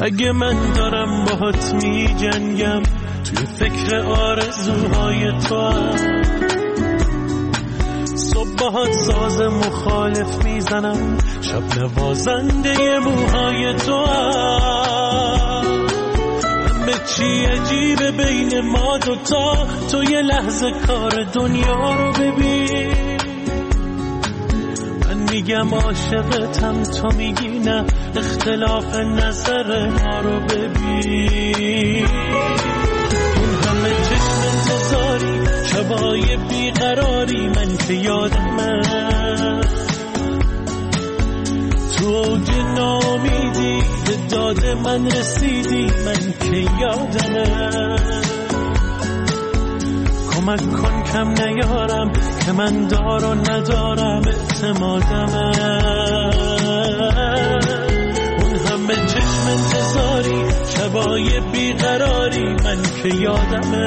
اگه من دارم باهات می جنگم توی فکر آرزوهای تو هم، صبح باهات ساز مخالف میزنم، شب نوازنده موهای تو هم. همه چی عجیبه بین ما دوتا، تو یه لحظه کار دنیا رو ببین. میگم عاشقتم، تو میگی نه، اختلاف نظر ما رو ببین. اون همه چشم انتظاری، شبای بیقراری، من که یادمه تو اوج ناامیدی به داد من رسیدی، من که یادمه. کمک کن کم نیارم که من دار و ندارم اعتمادمه. اون همه چشم انتظاری، شبای بیقراری، من که یادمه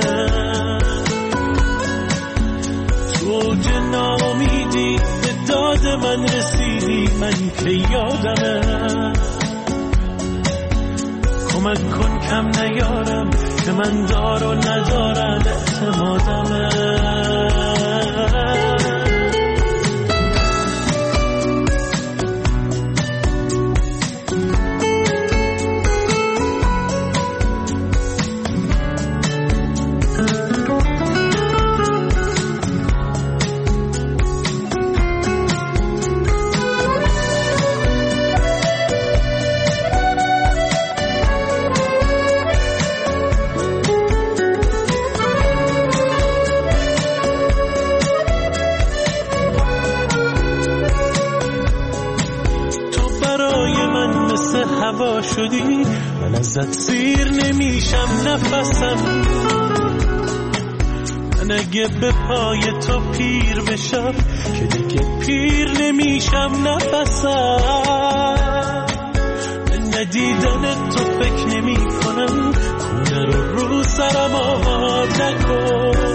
تو اوج ناامیدی به داد من رسیدی، من که یادمه. کمک کن کم نیارم که من دار و ندارم اعتمادمه. هوا شدی، من ازت سیر نمیشم نفسم. من اگه به پای تو پیر بشم که دیگه پیر نمیشم نفسم. من ندیدن تو فکر نمی کنم، خونه رو سرم آباد نکن.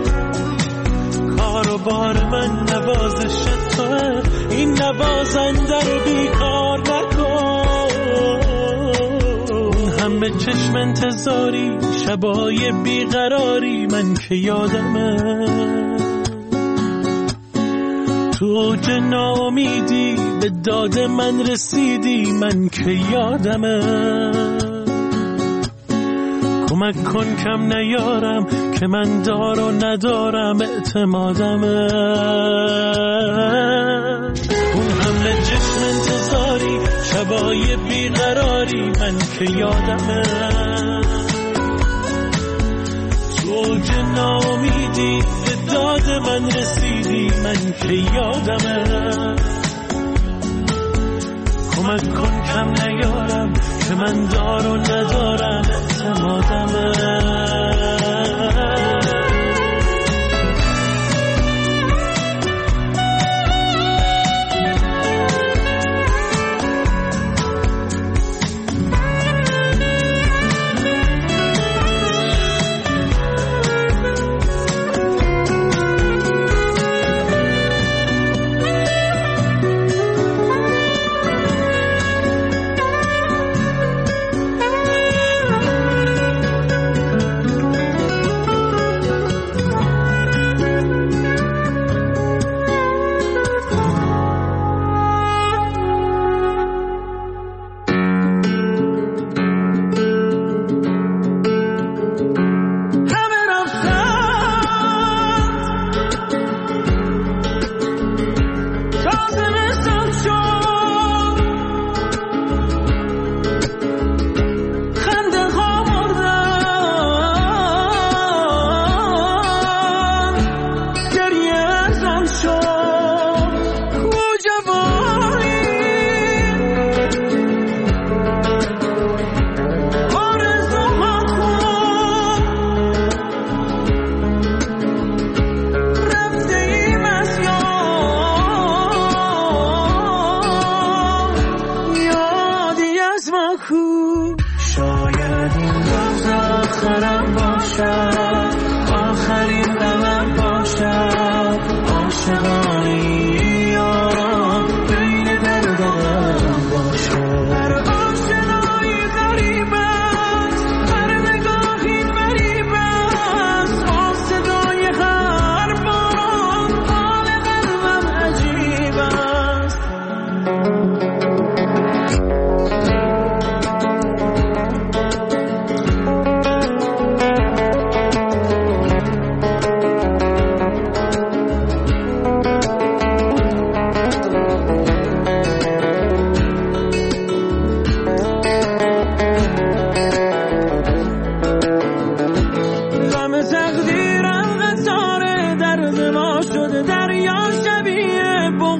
کار و بار من نوازش توه، این نوازنده رو بیکار نکن. همه چشم انتظاری، شبای بیقراری، من که یادمه تو اوج ناامیدی به داد من رسیدی، من که یادمه. کمک کن کم نیارم که من دار و ندارم اعتمادمه. اون همه چشم انتظاری، شبای بیقراری، من که یادمه تو اوج ناامیدی به داد من رسیدی، من که یادمه. کمک کن کم نیارم که من دار و ندارم اعتمادمه.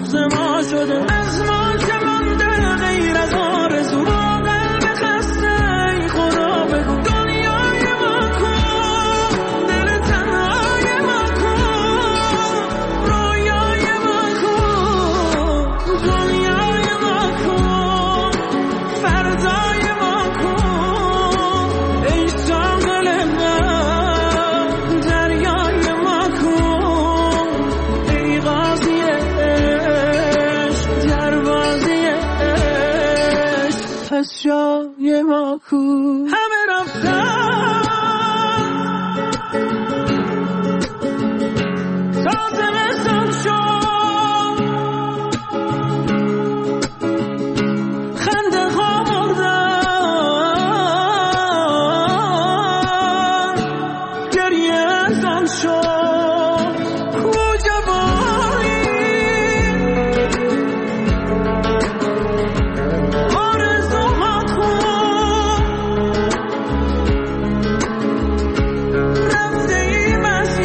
بغض ما شده، از ما که مونده غیر از آرزو با قلب خسته. ای خدا بگو دنیای ما کن، دل تنهای ما کن، رویای ما کن، دنیای ما کن، فردای ما کن. ای ساحل من دریای ما کن، ای قاضی عشق دروازی عشق پس جای ما کن. همه رفتن تا زمستان شد، خنده ها مردن، گریه ازان شد. کجا بایی آرزوها کن، رفته ایم از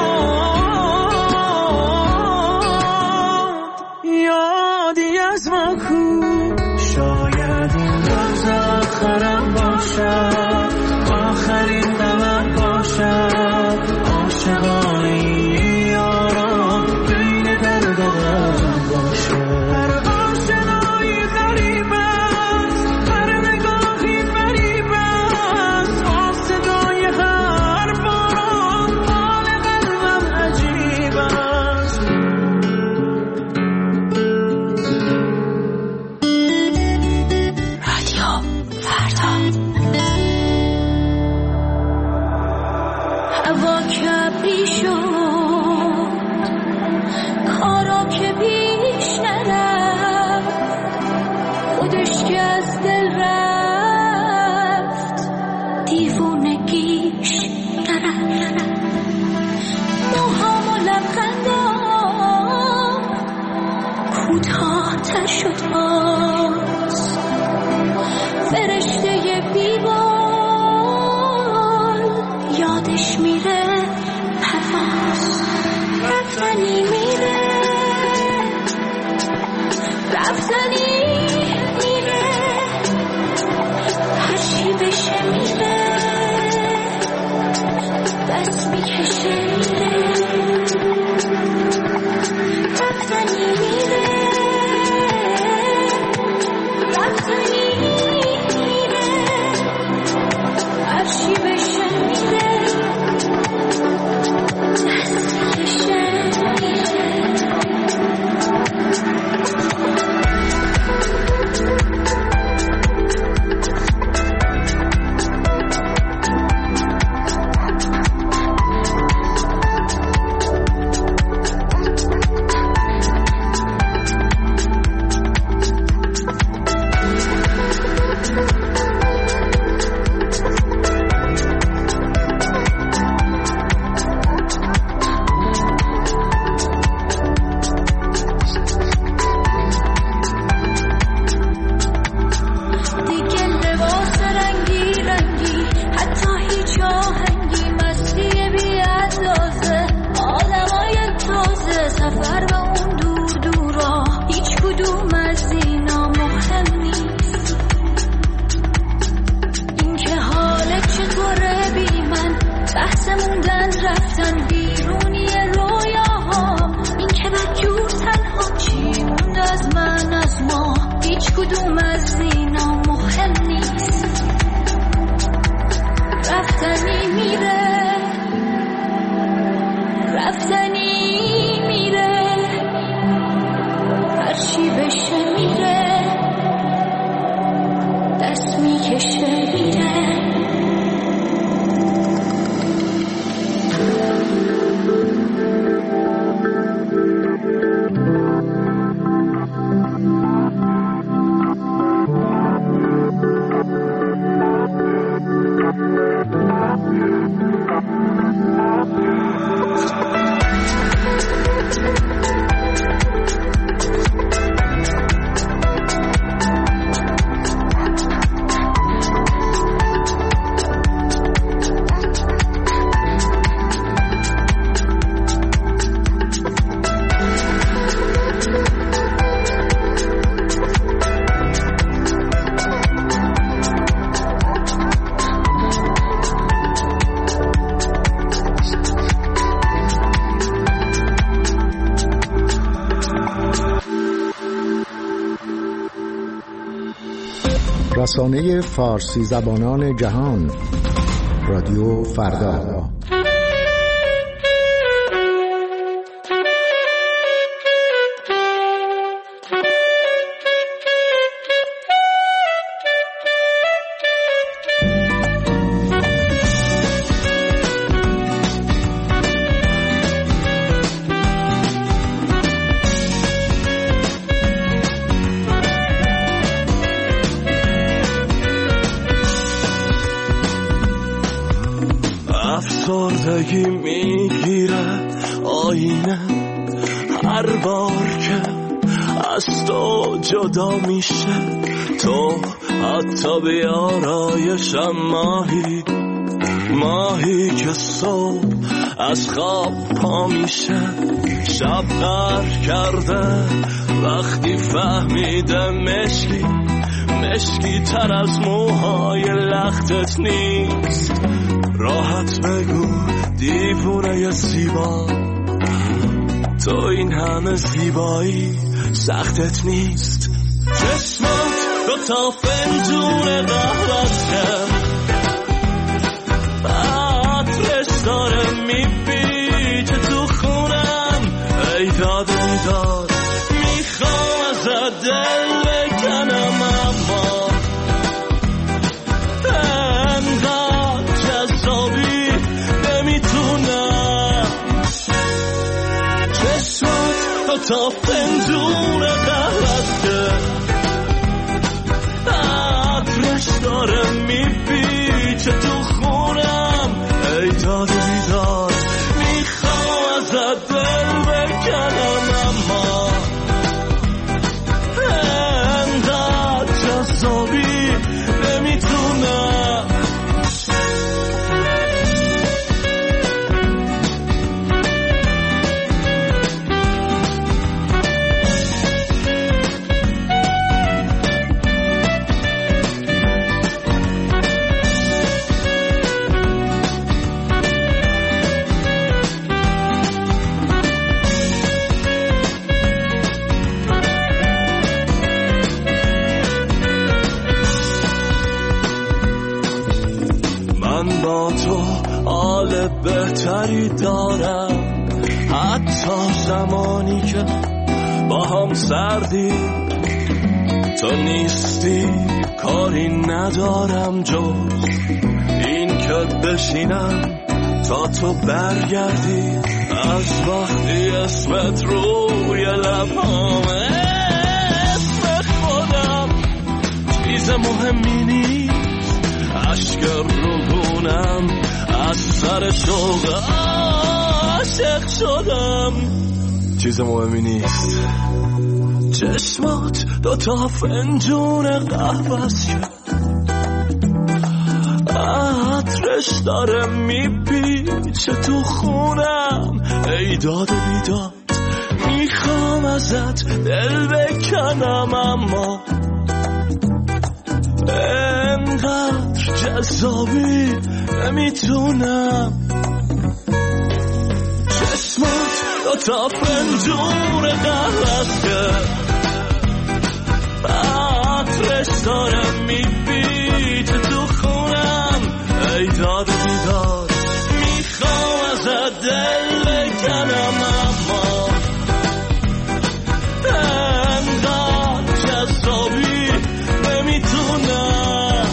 یادی از ما کن. شاید این روز آخرم باشد، آخرین دمم باشد، عاشقانه یارم بین درد و غم باشد. هر آشنایی غریب است، هر نگاهی غریب است، با صدای هر باران حال قلبم عجیب است. رادیو فردا. هوا که ابری شد، کارا که پیش نرفت، خودش که از دل رفت، دیوونگیش نرفت. موهام و لبخندام کوتاه‌تر شد باز، فرشته بیبال یادش میره پرواز. رفتنی میره، رفتنی میره، هرچی بشه میره، دست میکشه میره. رفتنی میره، رفتنی میره، هرچی بشه میره، دست میکشه میره. رسانه فارسی زبانان جهان، رادیو فردا. افسردگی میگیره آینه هر بار که از تو جدا میشه. تو حتی بیارایشم ماهی که صبح از خواب پا میشه. شب غر کرده وقتی فهمیده مشکی تر از موهای لختت نیست. راحت بگو دیوونه زیبا، تو این همه زیبایی سختت نیست. چشمات دو تا فنجون قهوه‌ست که عطرش داره میپیچه تو خونم. ای داد بیداد میخوام ازت دل بکنم، اما تا فنجون قهوه‌ست که عطرش داره میپیچه تو خونم. ای داد بیداد میخوام ازت دل بکنم، اما انقدر جذابی نمیتونم. با تو حال بهتری دارم، حتی زمانی که با هم سردی. تو نیستی کاری ندارم جز این که بشینم تا تو برگردی. از وقتی اسمت روی لبامه اسم خودم چیز مهمی نیست. عشق روگونم از سر شوق عاشق شدم، چیز مهمی نیست. چشمات دو تا فنجون قهوه‌ست که عطرش داره میپیچه تو خونم. ای داد بیداد میخوام ازت دل بکنم، اما انقدر جذابی نمیتونم. چشمات دو تا فنجون قهوه‌ست که عطرش داره میپیچه تو خونم. ای داد بیداد میخوام ازت دل بکنم، اما انقدر جذابی نمیتونم.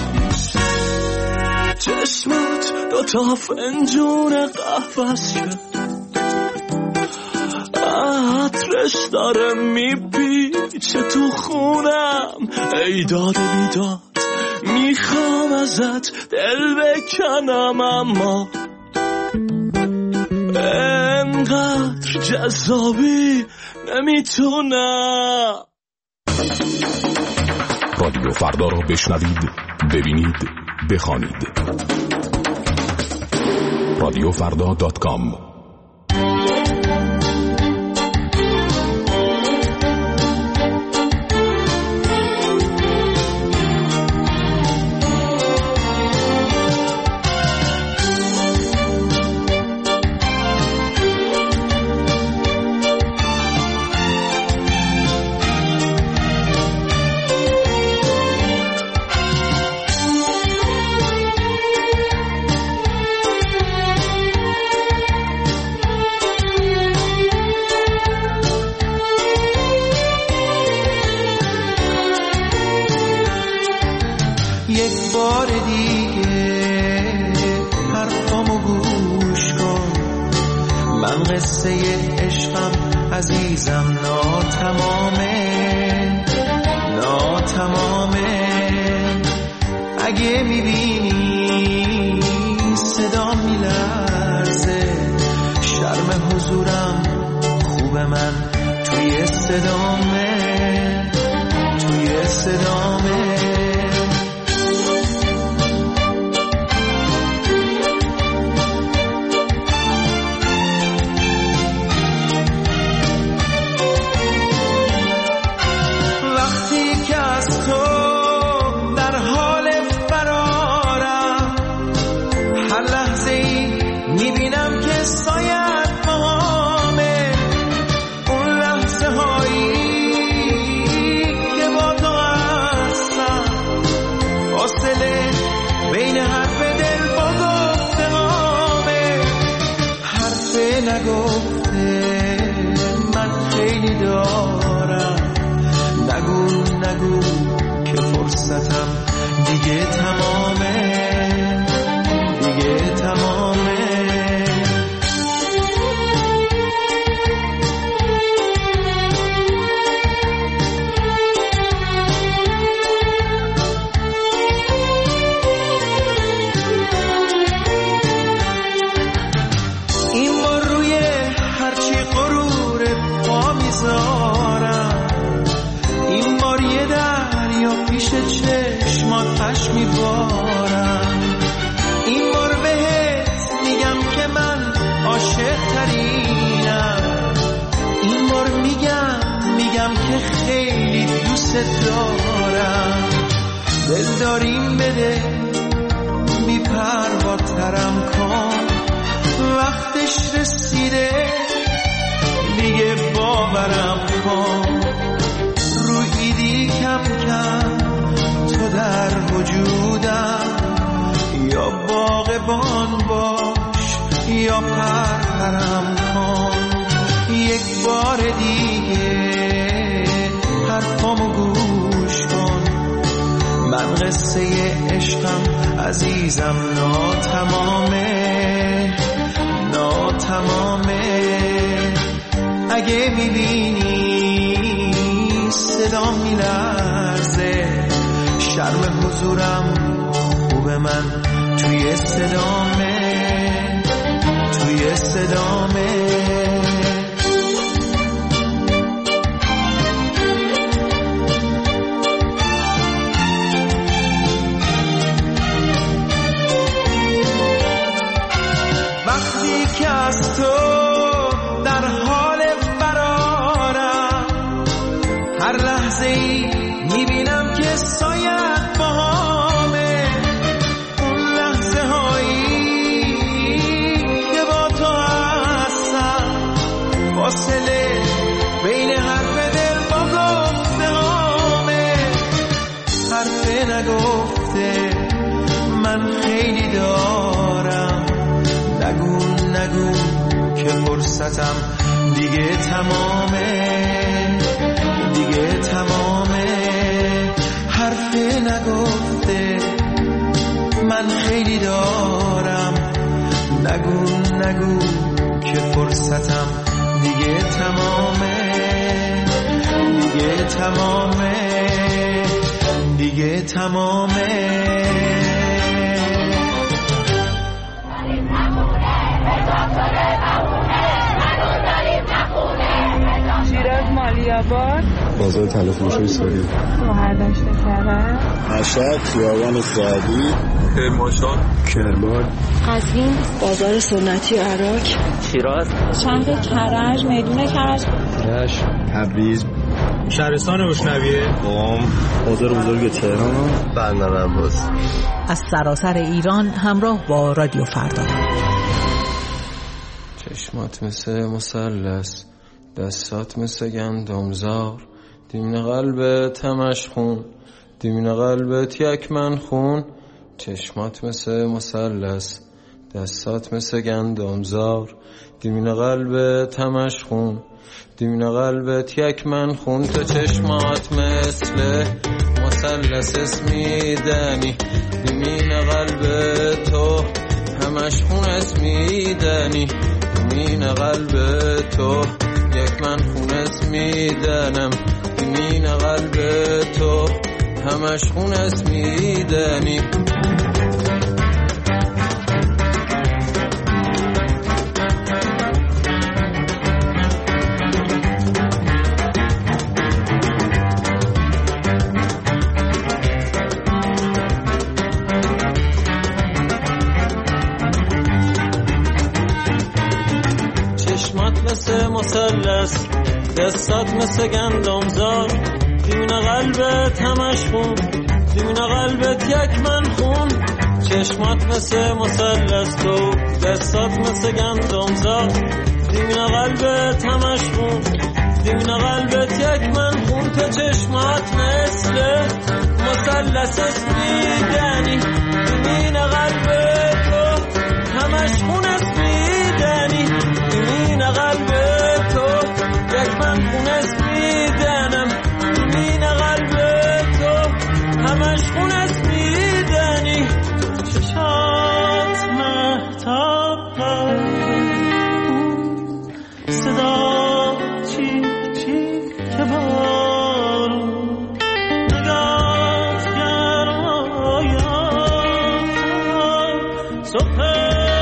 چشمات دو تا فنجون قهوه‌ست که عطرش داره میپیچه تو خونم. ای داد بیداد میخوام ازت دل بکنم، اما انقدر جذابی نمیتونم. رادیو فردا رو بشنوید، ببینید، بخوانید. radiofrda.com. بار دیگه حرفامو گوش کن. من قصه عشقم عزیزم ناتمامه. اگه میبینی صدا میلرزه، شرم حضورم خوبه من توی صدامه. وقتی که از تو در حال فرارم، هر لحظه ای میبینم که سایت مهامه. اون لحظه هایی که با تو هستم، فاصله بین حرف دل با گفته هامه. حرف نگفته من خیلی دارم، نگو که فرصتم دیگه تمامه. این بار روی هرچی غرور پا میذارم، این بار یه دریا پیش چشماتش میبارم. این بار بهت میگم که من عاشق ترینم. این بار میگم که خیلی دوست دارم. دل داریم بده بی پرواترم کن، وقتش رسیده دیگه باورم کن. رویدی کم کم تو در وجودم، یا باغبان باش یا پرپرم کن. یک بار دیگه حرفامو گوش کن. من قصه عشقم عزیزم ناتمامه. اگه میبینی صدا میلرزه، شرم حضورم خوبه من توی صدامه. وقتی که از تو در حال فرارم، هر لحظه ای میبینم که سایت باهامه. اون لحظه هایی که با تو هستم، فاصله بین حرف دل با گفته هامه. حرف نگفته من خیلی دارم، نگو که فرصتم دیگه تمامه. حرف نگفته من خیلی دارم، نگو که فرصتم دیگه تمامه. شیراز مالیاباد، بازار طلافروشی ساری، مهردشت کرد، مشهد، خیابان سعدی، کرمان، قزوین، بازار سنتی عراق، شیراز، شهر کرج، میدون کرج، رشت، تبریز، شهرستان روشنویه، قم، بازار بزرگ تهران، بندر عباس. از سراسر ایران همراه با رادیو فردا. چشمات مثل مثلث، دستات مثل گندمزار، دیمن قلبت همش خون، دیمن قلبت یک من خون. چشمات مثل مثلث، دستات مثل گندمزار، دیمن قلبت همش خون، دیمن قلبت یک من خون. تو چشمات مثل مثلث اسمیدنی زمین قلب تو همش خون اسمیدنی زمین قلب تو یک من خون اسمیدنم زمین قلب تو همش خون اسمیدنی مثل مثلث دستات مثل گندمزار دیمین قلبت همش خون دیمین قلبت یک من خون چشمات مثل مثلث تو دستات مثل گندمزار دیمین قلبت همش خون دیمین قلبت یک من خون تو چشمات مثل مثلث اسمیدنی دیمین قلبت تو همش خون اسمیدنی دیمین قلب تو یک من خون اسمیدنم دیمین قلب تو همش خون اسمیدنی چشات مهتاب صدا چیک چیک که بارون نگات گرمایم صبح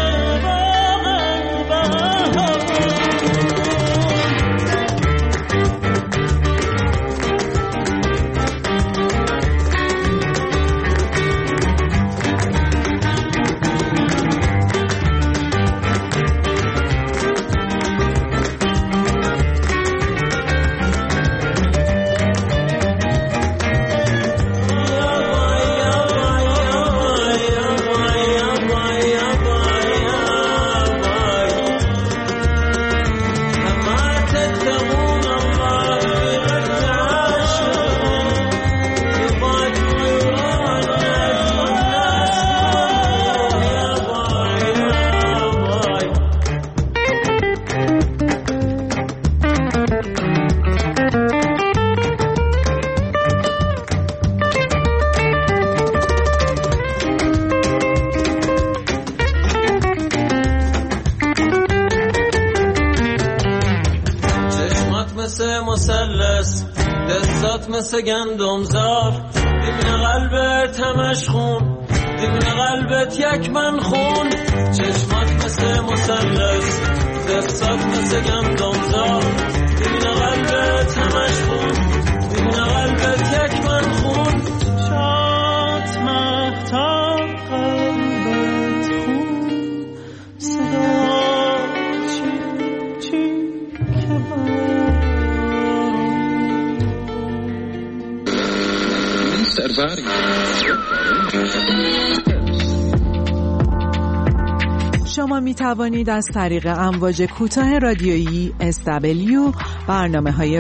مثلث دستات مثل گندمزار دیمین قلبت همش خون دیمین قلبت یک من خون چشمات مثل مثلث دستات مثل گندمزار دیمین قلبت همش خون دیمین قلبت یک من خون شات مهتاب قلبت خون صدا چیک چیک که بارون شما می توانید از طریق امواج کوتاه رادیویی SW برنامه‌های